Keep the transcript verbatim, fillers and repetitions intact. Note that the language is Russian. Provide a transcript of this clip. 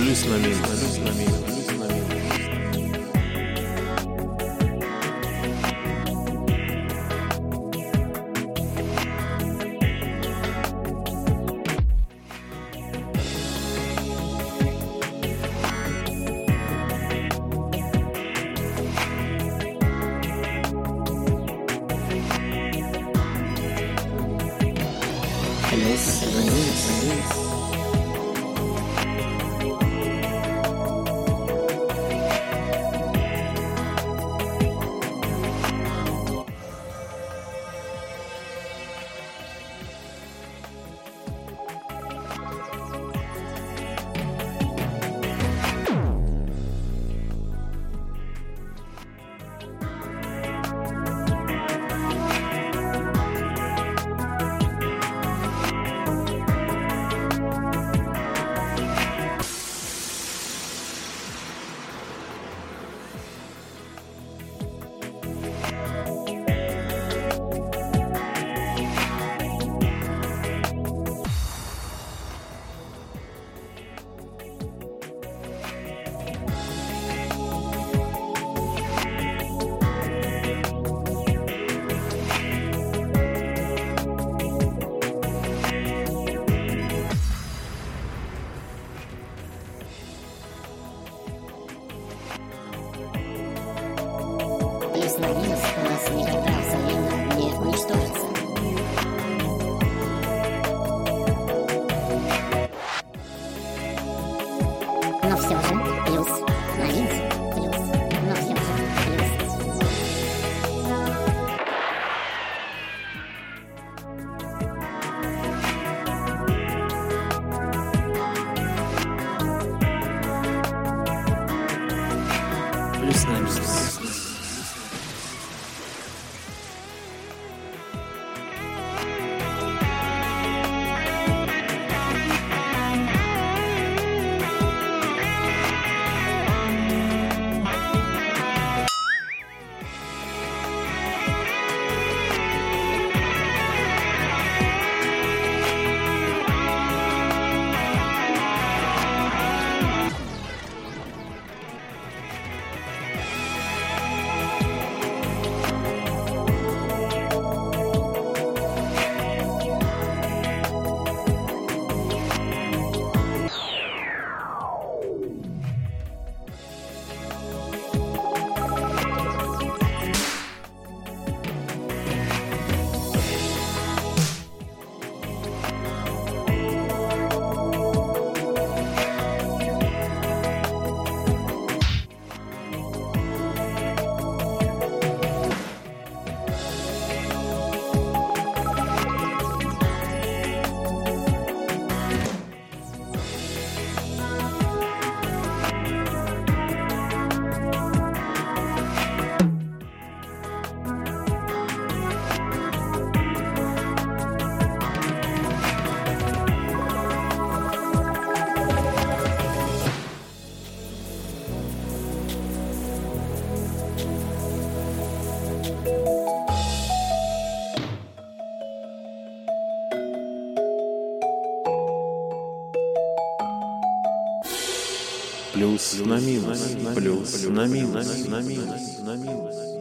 Плюс на минус, плюс на минус, плюс на минус. Плюс на минус. Плюс на минус у нас никогда взаимно не уничтожится. Но все же плюс на минус. Плюс, но все же плюс. Плюс на минус. Плюс на минус, плюс на минус, на минус, на минус.